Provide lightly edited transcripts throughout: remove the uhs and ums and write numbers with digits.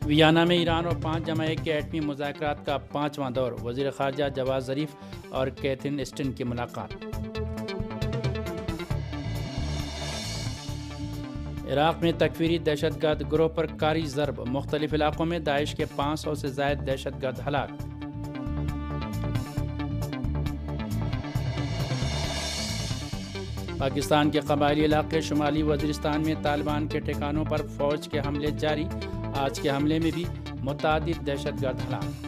Vienna میں ایران اور 5+1 کے ایٹمی مذاکرات کا 5واں دور، وزیر خارجہ جواد ظریف اور کیتھرین اسٹن کی ملاقات۔ عراق میں تکفیری دہشت گرد گروہ پر کاری ضرب، مختلف علاقوں میں داعش کے 500 سے زائد دہشت گرد ہلاک۔ پاکستان کے قبائلی علاقے شمالی وزیرستان میں طالبان کے ٹھکانوں پر فوج کے حملے جاری، آج کے حملے میں بھی متعدد دہشت گرد ہلاک۔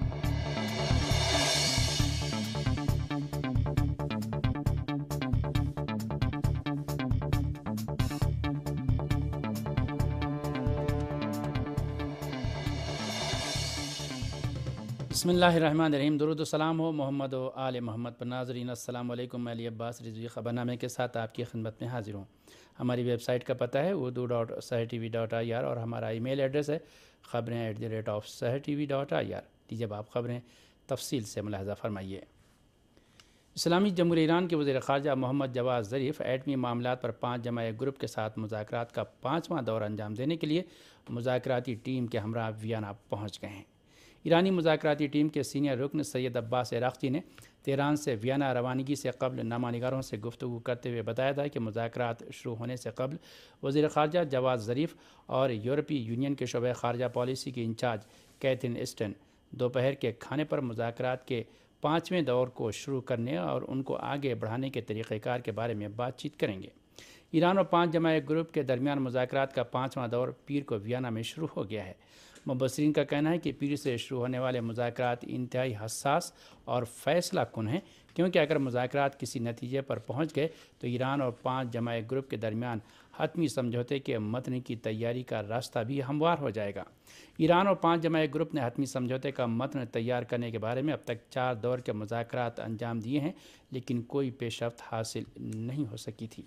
بسم اللہ الرحمن الرحیم، درود و سلام ہو محمد و آل محمد پر۔ ناظرین السلام علیکم، میں علی عباس رضوی خبرنامے کے ساتھ آپ کی خدمت میں حاضر ہوں۔ ہماری ویب سائٹ کا پتہ ہے urdu.sahartv.ir اور ہمارا ای میل ایڈریس ہے خبریں@sahartv.ir۔ لیجیے اب آپ خبریں تفصیل سے ملاحظہ فرمائیے۔ اسلامی جمہوریہ ایران کے وزیر خارجہ محمد جواد ظریف ایٹمی معاملات پر 5+1 گروپ کے ساتھ مذاکرات کا 5واں دور انجام دینے کے لیے مذاکراتی ٹیم کے ہمراہ ویانا پہنچ گئے ہیں۔ ایرانی مذاکراتی ٹیم کے سینئر رکن سید عباس عراقچی نے تہران سے ویانا روانگی سے قبل نامہ نگاروں سے گفتگو کرتے ہوئے بتایا تھا کہ مذاکرات شروع ہونے سے قبل وزیر خارجہ جواد ظریف اور یورپی یونین کے شعبہ خارجہ پالیسی کی انچارج کیتھرین اسٹن دوپہر کے کھانے پر مذاکرات کے 5ویں دور کو شروع کرنے اور ان کو آگے بڑھانے کے طریقہ کار کے بارے میں بات چیت کریں گے۔ ایران اور 5+1 گروپ کے درمیان مذاکرات کا 5واں دور پیر کو ویانا میں شروع ہو گیا ہے۔ مبصرین کا کہنا ہے کہ پیر سے شروع ہونے والے مذاکرات انتہائی حساس اور فیصلہ کن ہیں، کیونکہ اگر مذاکرات کسی نتیجے پر پہنچ گئے تو ایران اور 5+1 گروپ کے درمیان حتمی سمجھوتے کے متن کی تیاری کا راستہ بھی ہموار ہو جائے گا۔ ایران اور 5+1 گروپ نے حتمی سمجھوتے کا متن تیار کرنے کے بارے میں اب تک 4 دور کے مذاکرات انجام دیے ہیں، لیکن کوئی پیش رفت حاصل نہیں ہو سکی تھی۔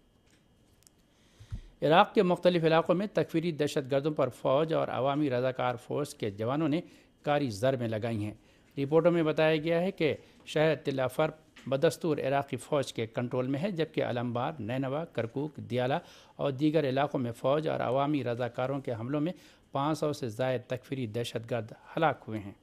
عراق کے مختلف علاقوں میں تکفیری دہشت گردوں پر فوج اور عوامی رضاکار فورس کے جوانوں نے کاری ضربیں لگائی ہیں۔ رپورٹوں میں بتایا گیا ہے کہ شہر تل افر بدستور عراقی فوج کے کنٹرول میں ہے، جبکہ الانبار، نینوا، کرکوک، دیالہ اور دیگر علاقوں میں فوج اور عوامی رضاکاروں کے حملوں میں 500 سے زائد تکفیری دہشت گرد ہلاک ہوئے ہیں۔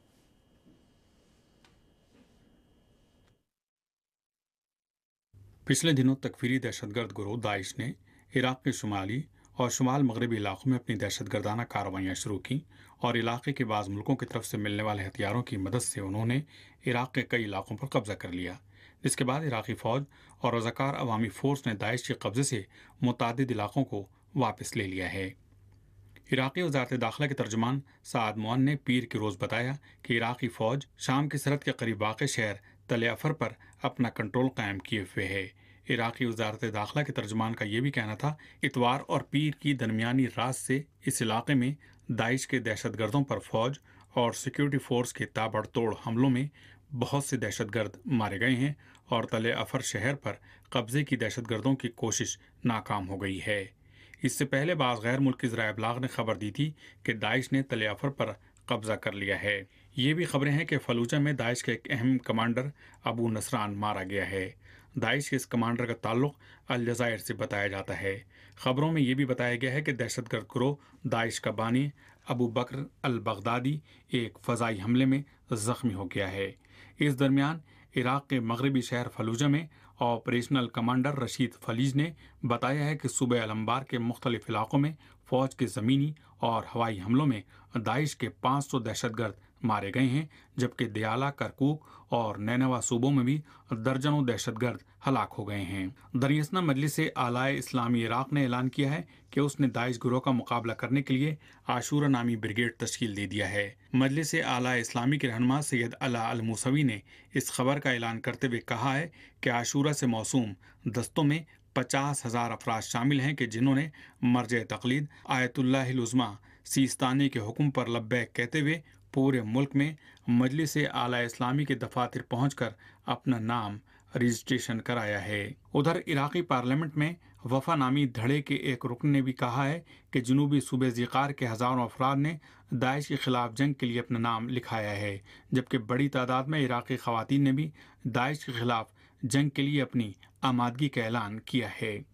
پچھلے دنوں تکفیری دہشت گرد گروہ داعش نے عراق کے شمالی اور شمال مغربی علاقوں میں اپنی دہشت گردانہ کارروائیاں شروع کیں اور علاقے کے بعض ملکوں کی طرف سے ملنے والے ہتھیاروں کی مدد سے انہوں نے عراق کے کئی علاقوں پر قبضہ کر لیا، جس کے بعد عراقی فوج اور رضاکار عوامی فورس نے داعش کے قبضے سے متعدد علاقوں کو واپس لے لیا ہے۔ عراقی وزارت داخلہ کے ترجمان سعد معن نے پیر کے روز بتایا کہ عراقی فوج شام کی سرحد کے قریب واقع شہر تل افر پر اپنا کنٹرول قائم کیے ہوئے ہے۔ عراقی وزارت داخلہ کے ترجمان کا یہ بھی کہنا تھا، اتوار اور پیر کی درمیانی رات سے اس علاقے میں داعش کے دہشت گردوں پر فوج اور سیکیورٹی فورس کے تابڑ توڑ حملوں میں بہت سے دہشت گرد مارے گئے ہیں اور تل افر شہر پر قبضے کی دہشت گردوں کی کوشش ناکام ہو گئی ہے۔ اس سے پہلے بعض غیر ملکی ذرائع ابلاغ نے خبر دی تھی کہ داعش نے تل افر پر قبضہ کر لیا ہے۔ یہ بھی خبریں ہیں کہ فلوجہ میں داعش کے ایک اہم کمانڈر ابو نصران مارا گیا ہے۔ داعش کے اس کمانڈر کا تعلق الجزائر سے بتایا جاتا ہے۔ خبروں میں یہ بھی بتایا گیا ہے کہ دہشت گرد گروہ داعش کا بانی ابو بکر البغدادی ایک فضائی حملے میں زخمی ہو گیا ہے۔ اس درمیان عراق کے مغربی شہر فلوجہ میں آپریشنل کمانڈر رشید فلیج نے بتایا ہے کہ صوبہ الانبار کے مختلف علاقوں میں فوج کے زمینی اور ہوائی حملوں میں داعش کے 500 دہشت گرد مارے گئے ہیں، جبکہ دیالہ، کرکوک اور نینوا صوبوں میں بھی درجنوں دہشت گرد ہلاک ہو گئے ہیں۔ دریاسنا مجلس اعلیٰ اسلامی عراق نے اعلان کیا ہے کہ اس نے داعش گروہ کا مقابلہ کرنے کے لیے عاشورہ نامی بریگیڈ تشکیل دے دیا ہے۔ مجلس اعلیٰ اسلامی کے رہنما سید علا الموسوی نے اس خبر کا اعلان کرتے ہوئے کہا ہے کہ عاشورہ سے موسوم دستوں میں 50,000 افراد شامل ہیں کہ جنہوں نے مرجع تقلید آیت اللہ العظمیٰ سیستانی کے حکم پر لبیک کہتے ہوئے پورے ملک میں مجلس اعلیٰ اسلامی کے دفاتر پہنچ کر اپنا نام رجسٹریشن کرایا ہے۔ ادھر عراقی پارلیمنٹ میں وفا نامی دھڑے کے ایک رکن نے بھی کہا ہے کہ جنوبی صوبے ذیقار کے ہزاروں افراد نے داعش کے خلاف جنگ کے لیے اپنا نام لکھایا ہے، جبکہ بڑی تعداد میں عراقی خواتین نے بھی داعش کے خلاف جنگ کے لیے اپنی آمادگی کا اعلان کیا ہے۔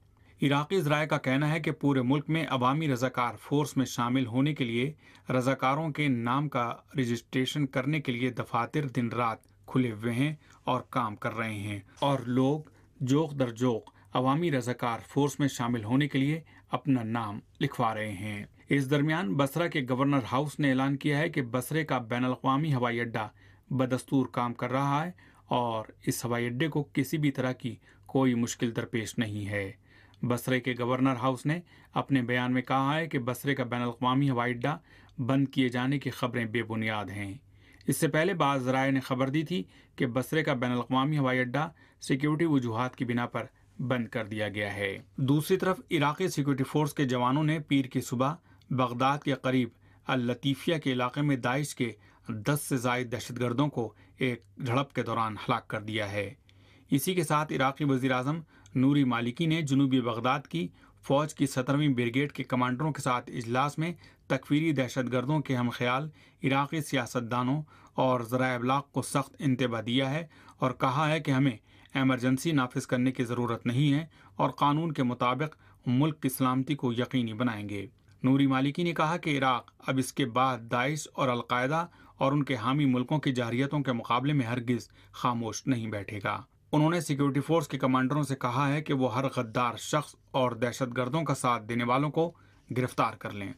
عراقی ذرائع کا کہنا ہے کہ پورے ملک میں عوامی رضاکار فورس میں شامل ہونے کے لیے رضاکاروں کے نام کا رجسٹریشن کرنے کے لیے دفاتر دن رات کھلے ہوئے ہیں اور کام کر رہے ہیں، اور لوگ جوق در جوق عوامی رضاکار فورس میں شامل ہونے کے لیے اپنا نام لکھوا رہے ہیں۔ اس درمیان بصرہ کے گورنر ہاؤس نے اعلان کیا ہے کہ بصرے کا بین الاقوامی ہوائی اڈہ بدستور کام کر رہا ہے اور اس ہوائی اڈے کو کسی بھی طرح کی کوئی مشکل درپیش نہیں ہے۔ بصرے کے گورنر ہاؤس نے اپنے بیان میں کہا ہے کہ بصرے کا بین الاقوامی ہوائی اڈہ بند کیے جانے کی خبریں بے بنیاد ہیں۔ اس سے پہلے بعض ذرائع نے خبر دی تھی کہ بصرے کا بین الاقوامی ہوائی اڈہ سیکیورٹی وجوہات کی بنا پر بند کر دیا گیا ہے۔ دوسری طرف عراقی سیکیورٹی فورس کے جوانوں نے پیر کی صبح بغداد کے قریب اللطیفیہ کے علاقے میں داعش کے 10 سے زائد دہشت گردوں کو ایک جھڑپ کے دوران ہلاک کر دیا ہے۔ اسی کے ساتھ عراقی وزیر اعظم نوری مالکی نے جنوبی بغداد کی فوج کی 17ویں بریگیڈ کے کمانڈروں کے ساتھ اجلاس میں تکفیری دہشت گردوں کے ہم خیال عراقی سیاستدانوں اور ذرائع ابلاغ کو سخت انتباہ دیا ہے اور کہا ہے کہ ہمیں ایمرجنسی نافذ کرنے کی ضرورت نہیں ہے اور قانون کے مطابق ملک کی سلامتی کو یقینی بنائیں گے۔ نوری مالکی نے کہا کہ عراق اب اس کے بعد داعش اور القاعدہ اور ان کے حامی ملکوں کی جارحیتوں کے مقابلے میں ہرگز خاموش نہیں بیٹھے گا۔ انہوں نے سیکیورٹی فورس کے کمانڈروں سے کہا ہے کہ وہ ہر غدار شخص اور دہشت گردوں کا ساتھ دینے والوں کو گرفتار کر لیں۔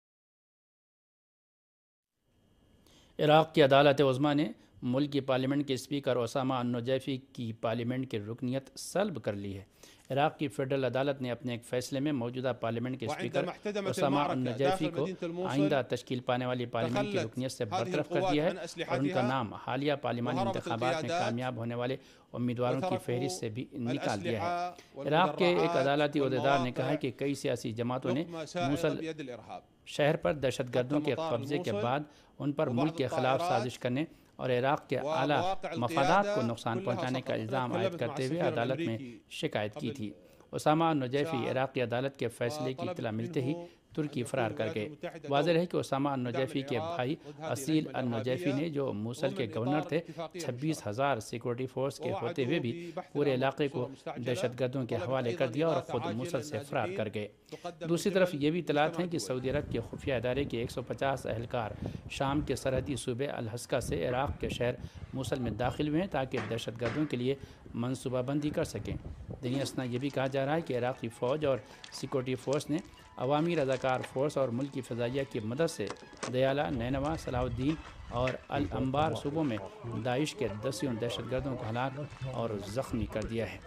عراق کی عدالت عظمیٰ نے ملک کی پارلیمنٹ کے اسپیکر اسامہ النجیفی کی پارلیمنٹ کی رکنیت سلب کر لی ہے۔ عراق کی فیڈرل عدالت نے اپنے ایک فیصلے میں موجودہ پارلیمنٹ کے اسپیکر اسامہ النجیفی کو آئندہ تشکیل پانے والی پارلیمنٹ کی رکنیت سے برطرف کر دیا ہے اور ان کا نام حالیہ پارلیمانی انتخابات میں کامیاب ہونے والے امیدواروں کی فہرست سے بھی نکال دیا ہے۔ عراق کے ایک عدالتی عہدیدار نے کہا کہ کئی سیاسی جماعتوں نے موصل شہر پر دہشت گردوں کے قبضے کے بعد ان پر ملک کے خلاف سازش کرنے اور عراق کے اعلیٰ مفادات کو نقصان پہنچانے کا الزام عائد کرتے ہوئے عدالت میں شکایت کی تھی۔ اسامہ النجیفی عراقی عدالت کے فیصلے کی اطلاع ملتے ہی ترکی فرار کر گئے۔ واضح ہے کہ اسامہ النجیفی کے بھائی اسیل النجیفی نے، جو موصل کے گورنر تھے، 26,000 سیکورٹی فورس کے ہوتے ہوئے بھی پورے علاقے کو دہشت گردوں کے حوالے کر دیا اور خود موصل سے فرار کر گئے۔ دوسری طرف یہ بھی اطلاعات ہیں کہ سعودی عرب کے خفیہ ادارے کے 150 اہلکار شام کے سرحدی صوبے الحسکہ سے عراق کے شہر موصل میں داخل ہوئے ہیں تاکہ دہشت گردوں کے لیے منصوبہ بندی کر سکیں۔ دینی اسنا یہ بھی کہا جا رہا ہے کہ عراقی فوج اور سیکورٹی فورس نے عوامی رضاکار فورس اور ملکی فضائیہ کی مدد سے دیالہ، نینوا، صلاح الدین اور الانبار صوبوں میں داعش کے 10 دہشت گردوں کو ہلاک اور زخمی کر دیا ہے۔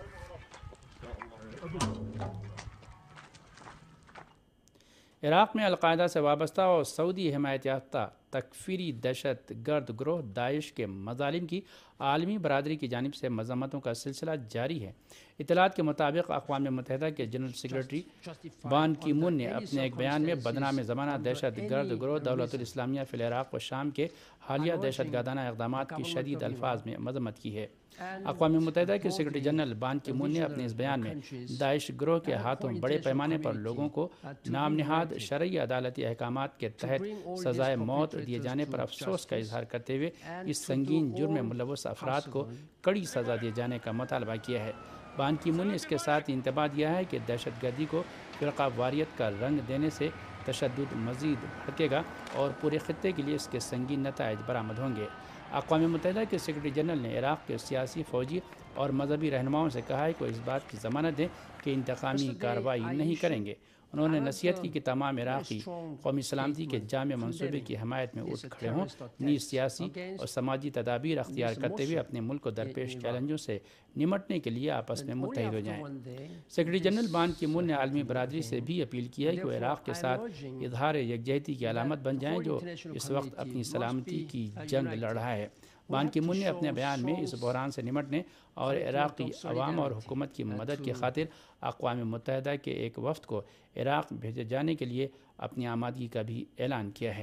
عراق میں القاعدہ سے وابستہ اور سعودی حمایت یافتہ تکفیری دہشت گرد گروہ داعش کے مظالم کی عالمی برادری کی جانب سے مذمتوں کا سلسلہ جاری ہے۔ اطلاعات کے مطابق اقوام متحدہ کے جنرل سیکریٹری بان کی مون نے اپنے ایک بیان میں بدنام زمانہ دہشت گرد گروہ دولت الاسلامیہ فی العراق و شام کے حالیہ دہشت گردانہ اقدامات کی شدید الفاظ میں مذمت کی ہے۔ اقوام متحدہ کے سیکریٹری جنرل بان کی مون نے اپنے اس بیان میں داعش گروہ کے ہاتھوں بڑے پیمانے پر لوگوں کو نام نہاد شرعی عدالتی احکامات کے تحت سزائے موت دیے جانے پر افسوس کا اظہار کرتے ہوئے اس سنگین جرم میں ملوث افراد کو کڑی سزا دیے جانے کا مطالبہ کیا ہے۔ بان کی مون نے اس کے ساتھ انتباہ دیا ہے کہ دہشت گردی کو فرقہ واریت کا رنگ دینے سے تشدد مزید بھڑکے گا اور پورے خطے کے لیے اس کے سنگین نتائج برآمد ہوں گے۔ اقوام متحدہ کے سیکریٹری جنرل نے عراق کے سیاسی، فوجی اور مذہبی رہنماؤں سے کہا ہے کہ وہ اس بات کی ضمانت دیں کہ انتقامی کارروائی نہیں کریں گے۔ انہوں نے نصیحت کی کہ تمام عراقی قومی سلامتی کے جامع منصوبے کی حمایت میں اٹھ کھڑے ہوں، نیز سیاسی اور سماجی تدابیر اختیار کرتے ہوئے اپنے ملک کو درپیش چیلنجوں سے نمٹنے کے لیے آپس میں متحد ہو جائیں۔ سیکریٹری جنرل بان کی مون نے عالمی برادری سے بھی اپیل کی ہے کہ وہ عراق کے ساتھ اظہار یکجہتی کی علامت بن جائیں، جو اس وقت اپنی سلامتی کی جنگ لڑ رہا ہے۔ بان کی مون نے اپنے بیان میں اس بحران سے نمٹنے اور عراقی عوام اور حکومت کی مدد کی خاطر اقوام متحدہ کے ایک وفد کو عراق بھیجے جانے کے لیے اپنی آمادگی کا بھی اعلان کیا ہے۔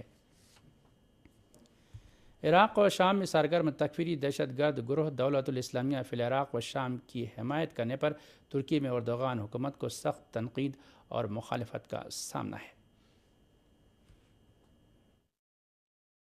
عراق اور شام میں سرگرم تکفیری دہشت گرد گروہ دولت الاسلامیہ فی العراق و شام کی حمایت کرنے پر ترکی میں اردوغان حکومت کو سخت تنقید اور مخالفت کا سامنا ہے۔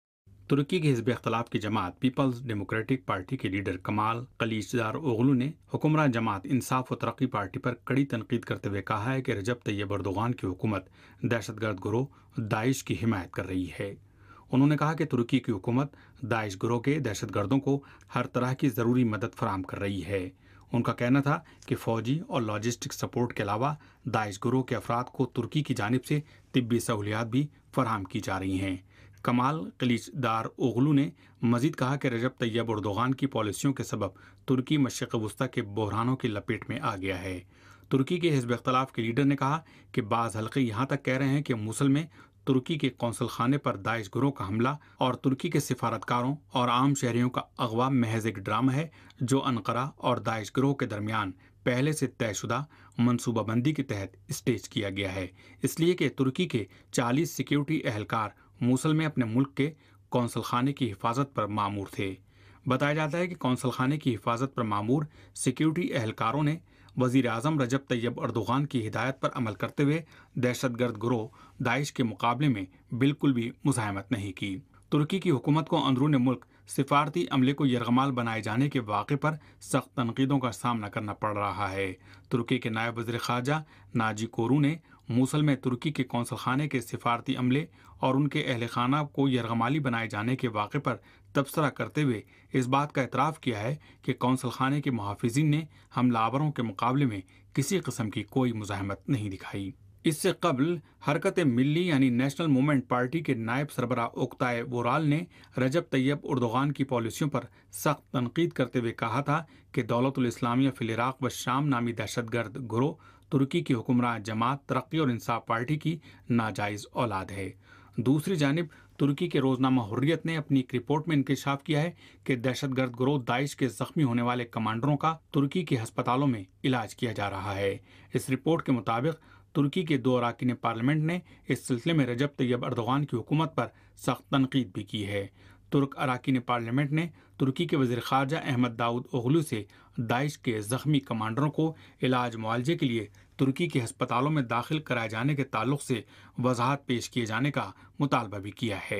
ترکی کے حزب اختلاف کی جماعت پیپلز ڈیموکریٹک پارٹی کے لیڈر کمال کلیچدار اوغلو نے حکمراں جماعت انصاف و ترقی پارٹی پر کڑی تنقید کرتے ہوئے کہا ہے کہ رجب طیب اردوغان کی حکومت دہشت گرد گروہ داعش کی حمایت کر رہی ہے۔ انہوں نے کہا کہ ترکی کی حکومت داعش گروہ کے دہشت گردوں کو ہر طرح کی ضروری مدد فراہم کر رہی ہے۔ ان کا کہنا تھا کہ فوجی اور لاجسٹک سپورٹ کے علاوہ داعش گروہ کے افراد کو ترکی کی جانب سے طبی سہولیات بھی فراہم کی جا رہی ہیں۔ کمال کلیچدار اوغلو نے مزید کہا کہ رجب طیب اردوغان کی پالیسیوں کے سبب ترکی مشرق وسطیٰ کے بحرانوں کی لپیٹ میں آ گیا ہے۔ ترکی کے حزب اختلاف کے لیڈر نے کہا کہ بعض حلقے یہاں تک کہہ رہے ہیں کہ موصل میں ترکی کے قونصل خانے پر داعش گروہ کا حملہ اور ترکی کے سفارتکاروں اور عام شہریوں کا اغوا محض ایک ڈرامہ ہے جو انقرہ اور داعش گروہ کے درمیان پہلے سے طے شدہ منصوبہ بندی کے تحت اسٹیج کیا گیا ہے، اس لیے کہ ترکی کے 40 سیکیورٹی اہلکار موصل میں اپنے ملک کے قونصل خانے کی حفاظت پر مامور تھے۔ بتایا جاتا ہے کہ قونصل خانے کی حفاظت پر مامور سیکیورٹی اہلکاروں نے وزیر اعظم رجب طیب اردوغان کی ہدایت پر عمل کرتے ہوئے دہشت گرد گروہ داعش کے مقابلے میں بالکل بھی مزاحمت نہیں کی۔ ترکی کی حکومت کو اندرون ملک سفارتی عملے کو یرغمال بنائے جانے کے واقعے پر سخت تنقیدوں کا سامنا کرنا پڑ رہا ہے۔ ترکی کے نائب وزیر خارجہ ناجی کورو نے موصل میں ترکی کے قونصل خانے کے سفارتی عملے اور ان کے اہل خانہ کو یرغمالی بنائے جانے کے واقعے پر تبصرہ کرتے ہوئے اس بات کا اعتراف کیا ہے کہ قونصل خانے کے محافظین نے حملہ آوروں کے مقابلے میں کسی قسم کی کوئی مزاحمت نہیں دکھائی۔ اس سے قبل حرکت ملی یعنی نیشنل موومنٹ پارٹی کے نائب سربراہ اوکتائے وورال نے رجب طیب اردوغان کی پالیسیوں پر سخت تنقید کرتے ہوئے کہا تھا کہ دولت الاسلامیہ فی العراق و شام نامی دہشت گرد گروہ ترکی کی حکمراں جماعت ترقی اور انصاف پارٹی کی ناجائز اولاد ہے۔ دوسری جانب ترکی کے روزنامہ حریت نے اپنی ایک رپورٹ میں انکشاف کیا ہے کہ دہشت گرد گروہ داعش کے زخمی ہونے والے کمانڈروں کا ترکی کے ہسپتالوں میں علاج کیا جا رہا ہے۔ اس رپورٹ کے مطابق ترکی کے 2 اراکین پارلیمنٹ نے اس سلسلے میں رجب طیب اردوغان کی حکومت پر سخت تنقید بھی کی ہے۔ ترک اراکین پارلیمنٹ نے ترکی کے وزیر خارجہ احمد داؤد اوغلو سے داعش کے زخمی کمانڈروں کو علاج معالجے کے لیے ترکی کے ہسپتالوں میں داخل کرائے جانے کے تعلق سے وضاحت پیش کیے جانے کا مطالبہ بھی کیا ہے۔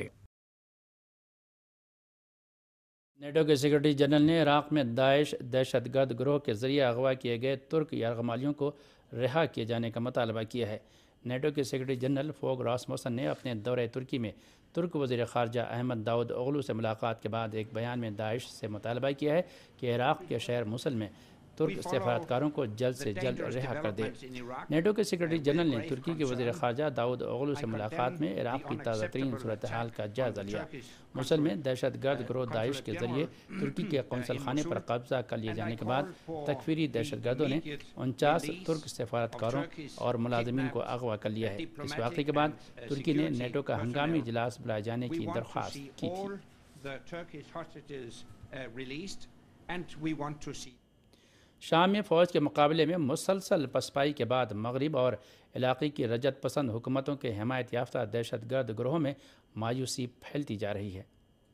نیٹو کے سیکرٹری جنرل نے عراق میں داعش دہشت گرد گروہ کے ذریعے اغوا کیے گئے ترک یرغمالیوں کو رہا کیے جانے کا مطالبہ کیا ہے۔ نیٹو کے سیکرٹری جنرل فوگ راسموسن نے اپنے دورہ ترکی میں ترک وزیر خارجہ احمد داؤد اوغلو سے ملاقات کے بعد ایک بیان میں داعش سے مطالبہ کیا ہے کہ عراق کے شہر موصل میں ترک سفارتکاروں کو جلد سے جلد رہا کر دے۔ نیٹو کے سیکرٹری جنرل نے ترکی کے وزیر خارجہ داؤد اوغلو سے ملاقات میں عراق کی تازہ ترین صورتحال کا جائزہ لیا۔ موصل میں دہشت گرد گروہ داعش کے ذریعے ترکی کے قونصل خانے پر قبضہ کر لیے جانے کے بعد تکفیری دہشت گردوں نے 49 ترک سفارتکاروں اور ملازمین کو اغوا کر لیا ہے۔ اس واقعے کے بعد ترکی نے نیٹو کا ہنگامی اجلاس بلائے جانے کی درخواست کی تھی۔ شام میں فوج کے مقابلے میں مسلسل پسپائی کے بعد مغرب اور علاقے کی رجت پسند حکومتوں کے حمایت یافتہ دہشت گرد گروہوں میں مایوسی پھیلتی جا رہی ہے۔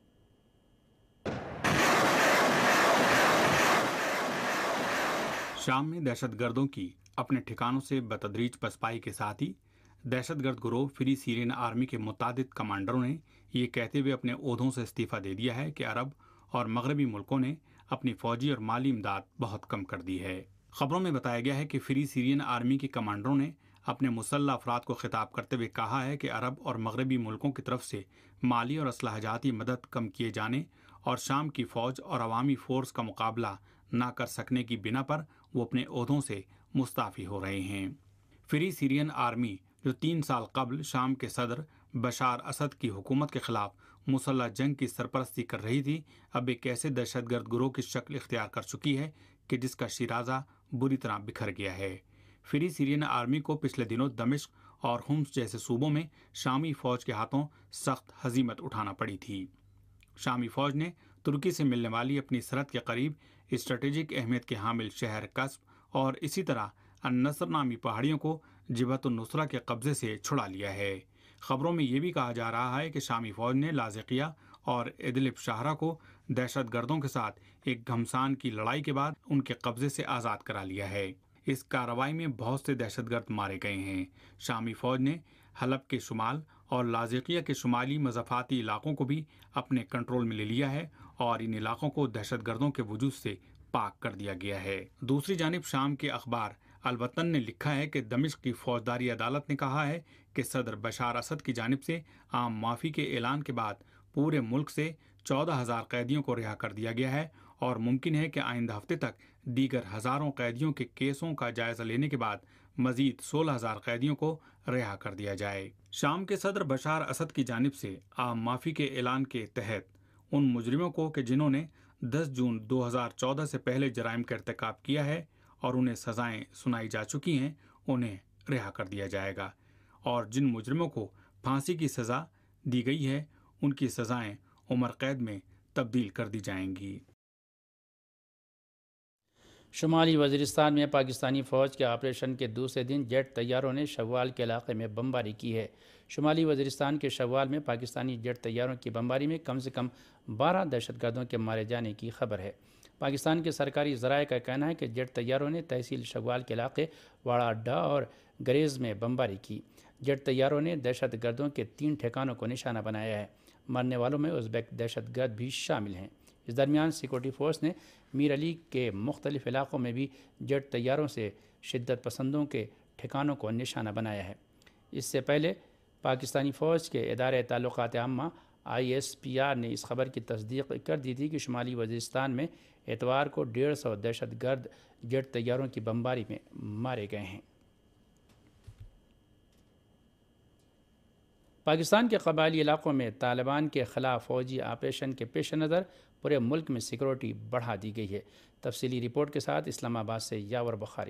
شام میں دہشت گردوں کی اپنے ٹھکانوں سے بتدریج پسپائی کے ساتھ ہی دہشت گرد گروہ فری سیرین آرمی کے متعدد کمانڈروں نے یہ کہتے ہوئے اپنے عہدوں سے استعفیٰ دے دیا ہے کہ عرب اور مغربی ملکوں نے اپنی فوجی اور مالی امداد بہت کم کر دی ہے۔ خبروں میں بتایا گیا ہے کہ فری سیرین آرمی کے کمانڈروں نے اپنے مسلح افراد کو خطاب کرتے ہوئے کہا ہے کہ عرب اور مغربی ملکوں کی طرف سے مالی اور اسلحہ جاتی مدد کم کیے جانے اور شام کی فوج اور عوامی فورس کا مقابلہ نہ کر سکنے کی بنا پر وہ اپنے عہدوں سے مستعفی ہو رہے ہیں۔ فری سیرین آرمی جو 3 سال قبل شام کے صدر بشار اسد کی حکومت کے خلاف مسلح جنگ کی سرپرستی کر رہی تھی، اب ایک ایسے دہشت گرد گروہ کی شکل اختیار کر چکی ہے کہ جس کا شیرازہ بری طرح بکھر گیا ہے۔ فری سیرین آرمی کو پچھلے دنوں دمشق اور حمص جیسے صوبوں میں شامی فوج کے ہاتھوں سخت ہزیمت اٹھانا پڑی تھی۔ شامی فوج نے ترکی سے ملنے والی اپنی سرحد کے قریب اسٹریٹجک اہمیت کے حامل شہر قصب اور اسی طرح النصر نامی پہاڑیوں کو جبہت النصرہ کے قبضے سے چھڑا لیا ہے۔ خبروں میں یہ بھی کہا جا رہا ہے کہ شامی فوج نے لاذقیہ اور ادلب شاہراہ کو دہشت گردوں کے ساتھ ایک گھمسان کی لڑائی کے بعد ان کے قبضے سے آزاد کرا لیا ہے۔ اس کارروائی میں بہت سے دہشت گرد مارے گئے ہیں۔ شامی فوج نے حلب کے شمال اور لاذقیہ کے شمالی مضافاتی علاقوں کو بھی اپنے کنٹرول میں لے لیا ہے اور ان علاقوں کو دہشت گردوں کے وجود سے پاک کر دیا گیا ہے۔ دوسری جانب شام کے اخبار الوطن نے لکھا ہے کہ دمشق کی فوجداری عدالت نے کہا ہے کہ صدر بشار اسد کی جانب سے عام معافی کے اعلان کے بعد پورے ملک سے 14,000 قیدیوں کو رہا کر دیا گیا ہے اور ممکن ہے کہ آئندہ ہفتے تک دیگر ہزاروں قیدیوں کے کیسوں کا جائزہ لینے کے بعد مزید 16,000 قیدیوں کو رہا کر دیا جائے۔ شام کے صدر بشار اسد کی جانب سے عام معافی کے اعلان کے تحت ان مجرموں کو کہ جنہوں نے 10 جون 2014 سے پہلے جرائم کا ارتکاب کیا ہے اور انہیں سزائیں سنائی جا چکی ہیں، انہیں رہا کر دیا جائے گا، اور جن مجرموں کو پھانسی کی سزا دی گئی ہے ان کی سزائیں عمر قید میں تبدیل کر دی جائیں گی۔ شمالی وزیرستان میں پاکستانی فوج کے آپریشن کے دوسرے دن جیٹ طیاروں نے شوال کے علاقے میں بمباری کی ہے۔ شمالی وزیرستان کے شوال میں پاکستانی جیٹ طیاروں کی بمباری میں کم سے کم 12 دہشت گردوں کے مارے جانے کی خبر ہے۔ پاکستان کے سرکاری ذرائع کا کہنا ہے کہ جیٹ طیاروں نے تحصیل شوال کے علاقے واڑا اڈا اور گریز میں بمباری کی۔ جیٹ طیاروں نے دہشت گردوں کے 3 ٹھکانوں کو نشانہ بنایا ہے۔ مرنے والوں میں ازبیک دہشت گرد بھی شامل ہیں۔ اس درمیان سیکورٹی فورس نے میر علی کے مختلف علاقوں میں بھی جیٹ طیاروں سے شدت پسندوں کے ٹھکانوں کو نشانہ بنایا ہے۔ اس سے پہلے پاکستانی فوج کے ادارے تعلقات عامہ ISPR نے اس خبر کی تصدیق کر دی تھی کہ شمالی وزیرستان میں اتوار کو 150 دہشت گرد جیٹ طیاروں کی بمباری میں مارے گئے ہیں۔ پاکستان کے قبائلی علاقوں میں طالبان کے خلاف فوجی آپریشن کے پیش نظر پورے ملک میں سیکورٹی بڑھا دی گئی ہے۔ تفصیلی رپورٹ کے ساتھ اسلام آباد سے یاور بخاری۔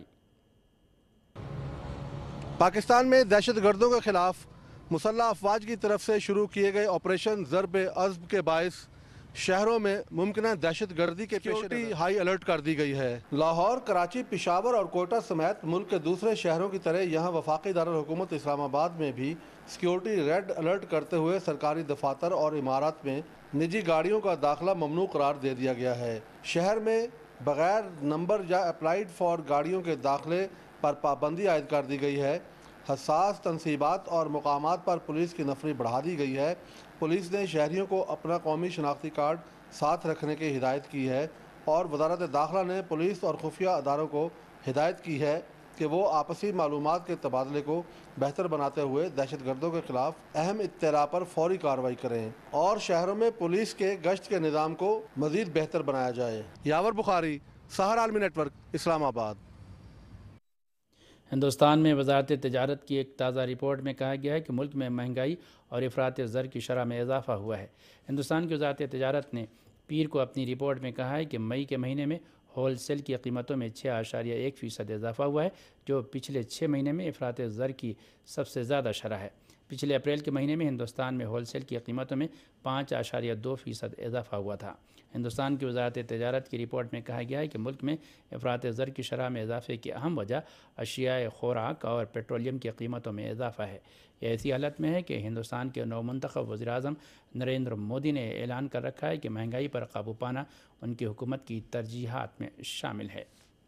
پاکستان میں دہشت گردوں کے خلاف مسلح افواج کی طرف سے شروع کیے گئے آپریشن ضرب عضب کے باعث شہروں میں ممکنہ دہشت گردی کے سیکورٹی ہائی الرٹ کر دی گئی ہے۔ لاہور، کراچی، پشاور اور کوئٹہ سمیت ملک کے دوسرے شہروں کی طرح یہاں وفاقی دارالحکومت اسلام آباد میں بھی سیکورٹی ریڈ الرٹ کرتے ہوئے سرکاری دفاتر اور عمارات میں نجی گاڑیوں کا داخلہ ممنوع قرار دے دیا گیا ہے۔ شہر میں بغیر نمبر یا اپلائیڈ فار گاڑیوں کے داخلے پر پابندی عائد کر دی گئی ہے۔ حساس تنصیبات اور مقامات پر پولیس کی نفری بڑھا دی گئی ہے۔ پولیس نے شہریوں کو اپنا قومی شناختی کارڈ ساتھ رکھنے کی ہدایت کی ہے اور وزارت داخلہ نے پولیس اور خفیہ اداروں کو ہدایت کی ہے کہ وہ آپسی معلومات کے تبادلے کو بہتر بناتے ہوئے دہشت گردوں کے خلاف اہم اطلاع پر فوری کارروائی کریں اور شہروں میں پولیس کے گشت کے نظام کو مزید بہتر بنایا جائے۔ یاور بخاری، سحر عالمی نیٹ ورک، اسلام آباد۔ ہندوستان میں وزارت تجارت کی ایک تازہ رپورٹ میں کہا گیا ہے کہ ملک میں مہنگائی اور افراط زر کی شرح میں اضافہ ہوا ہے۔ ہندوستان کی وزارت تجارت نے پیر کو اپنی رپورٹ میں کہا ہے کہ مئی کے مہینے میں ہول سیل کی قیمتوں میں 6.1% اضافہ ہوا ہے، جو پچھلے 6 مہینے میں افراط زر کی سب سے زیادہ شرح ہے۔ پچھلے اپریل کے مہینے میں ہندوستان میں ہول سیل کی قیمتوں میں 5.2% اضافہ ہوا تھا۔ ہندوستان کی وزارت تجارت کی رپورٹ میں کہا گیا ہے کہ ملک میں افراط زر کی شرح میں اضافے کی اہم وجہ اشیاء خوراک اور پیٹرولیم کی قیمتوں میں اضافہ ہے۔ یہ ایسی حالت میں ہے کہ ہندوستان کے نومنتخب وزیر اعظم نریندر مودی نے اعلان کر رکھا ہے کہ مہنگائی پر قابو پانا ان کی حکومت کی ترجیحات میں شامل ہے۔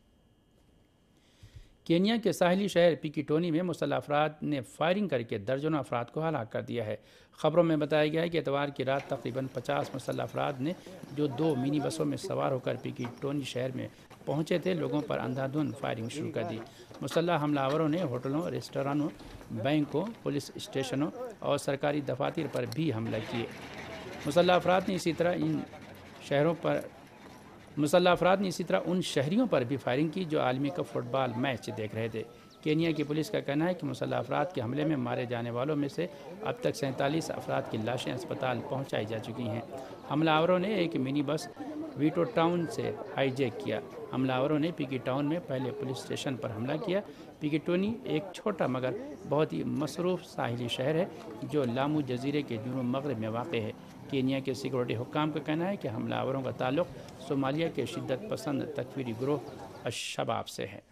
کینیا کے ساحلی شہر پیکیٹونی میں مسلح افراد نے فائرنگ کر کے درجنوں افراد کو ہلاک کر دیا ہے۔ خبروں میں بتایا گیا ہے کہ اتوار کی رات تقریباً 50 مسلح افراد نے جو 2 منی بسوں میں سوار ہو کر پیکیٹونی شہر میں پہنچے تھے، لوگوں پر اندھا دھند فائرنگ شروع کر دی۔ مسلح حملہ آوروں نے ہوٹلوں، ریستورانوں، بینکوں، پولیس اسٹیشنوں اور سرکاری دفاتر پر بھی حملہ کیے۔ مسلح افراد نے اسی طرح ان شہریوں پر بھی فائرنگ کی جو عالمی کپ فٹ بال میچ دیکھ رہے تھے۔ کینیا کی پولیس کا کہنا ہے کہ مسلح افراد کے حملے میں مارے جانے والوں میں سے اب تک 47 افراد کی لاشیں اسپتال پہنچائی جا چکی ہیں۔ حملہ آوروں نے ایک منی بس ویٹو ٹاؤن سے ہائی جیک کیا۔ حملہ آوروں نے پیکی ٹاؤن میں پہلے پولیس اسٹیشن پر حملہ کیا۔ پیکیٹونی ایک چھوٹا مگر بہت ہی مصروف ساحلی شہر ہے جو لامو جزیرے کے جنوب مغرب میں واقع ہے۔ کینیا کے سیکورٹی حکام کا کہنا ہے کہ حملہ آوروں کا تعلق صومالیہ کے شدت پسند تکفیری گروہ الشباب سے ہے۔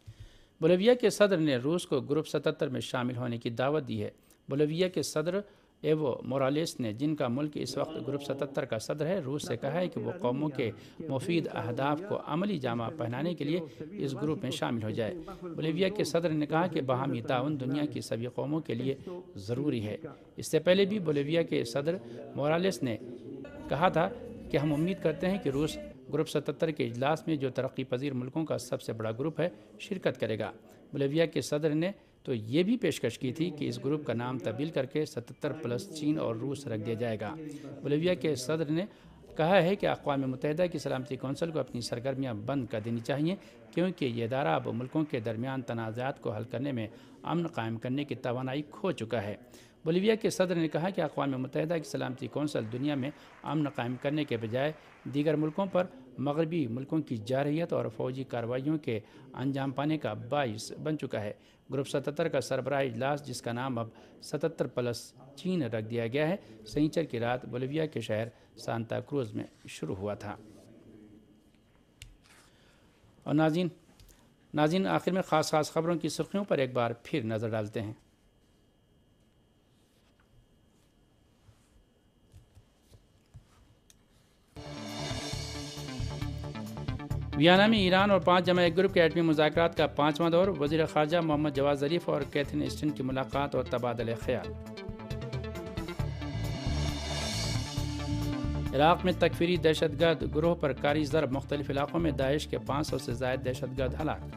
بولیویا کے صدر نے روس کو گروپ 77 میں شامل ہونے کی دعوت دی ہے۔ بولیویا کے صدر ایوو مورالیس نے، جن کا ملک اس وقت گروپ 77 کا صدر ہے، روس سے کہا ہے کہ وہ قوموں کے مفید اہداف کو عملی جامہ پہنانے کے لیے اس گروپ میں شامل ہو جائے۔ بولیویا کے صدر نے کہا کہ باہمی تعاون دنیا کی سبھی قوموں کے لیے ضروری ہے۔ اس سے پہلے بھی بولیویا کے صدر مورالیس نے کہا تھا کہ ہم امید کرتے ہیں کہ روس گروپ 77 کے اجلاس میں، جو ترقی پذیر ملکوں کا سب سے بڑا گروپ ہے، شرکت کرے گا۔ بولیویا کے صدر نے تو یہ بھی پیشکش کی تھی کہ اس گروپ کا نام تبدیل کر کے 77+ چین اور روس رکھ دیا جائے گا۔ بولیویا کے صدر نے کہا ہے کہ اقوام متحدہ کی سلامتی کونسل کو اپنی سرگرمیاں بند کر دینی چاہیے، کیونکہ یہ ادارہ اب ملکوں کے درمیان تنازعات کو حل کرنے میں امن قائم کرنے کی توانائی کھو چکا ہے۔ بولیویا کے صدر نے کہا کہ اقوام متحدہ کی سلامتی کونسل دنیا میں امن قائم کرنے کے بجائے دیگر ملکوں پر مغربی ملکوں کی جارحیت اور فوجی کارروائیوں کے انجام پانے کا باعث بن چکا ہے۔ گروپ 77 کا سربراہ اجلاس، جس کا نام اب 77+ چین رکھ دیا گیا ہے، سنیچر کی رات بولیویا کے شہر سانتا کروز میں شروع ہوا تھا۔ اور ناظرین آخر میں خاص خبروں کی سرخیوں پر ایک بار پھر نظر ڈالتے ہیں۔ ویانا میں ایران اور 5 جمع گروپ کے ایٹمی مذاکرات کا 5واں دور، وزیر خارجہ محمد جواد ظریف اور کیتھرین اسٹن کی ملاقات اور تبادلہ خیال۔ عراق میں تکفیری دہشت گرد گروہ پر کاری ضرب، مختلف علاقوں میں داعش کے 500 سے زائد دہشت گرد ہلاک۔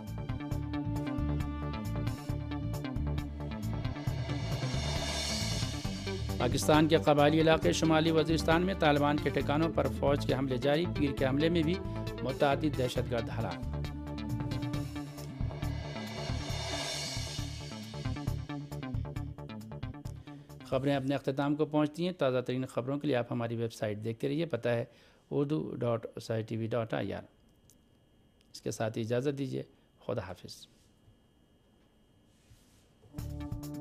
پاکستان کے قبائلی علاقے شمالی وزیرستان میں طالبان کے ٹھکانوں پر فوج کے حملے جاری، پیر کے حملے میں بھی متعدد دہشت گرد ہلاک۔ خبریں اپنے اختتام کو پہنچتی ہیں۔ تازہ ترین خبروں کے لیے آپ ہماری ویب سائٹ دیکھتے رہیے، پتہ ہے urdu.ositv.ir۔ اس کے ساتھ ہی اجازت دیجیے، خدا حافظ۔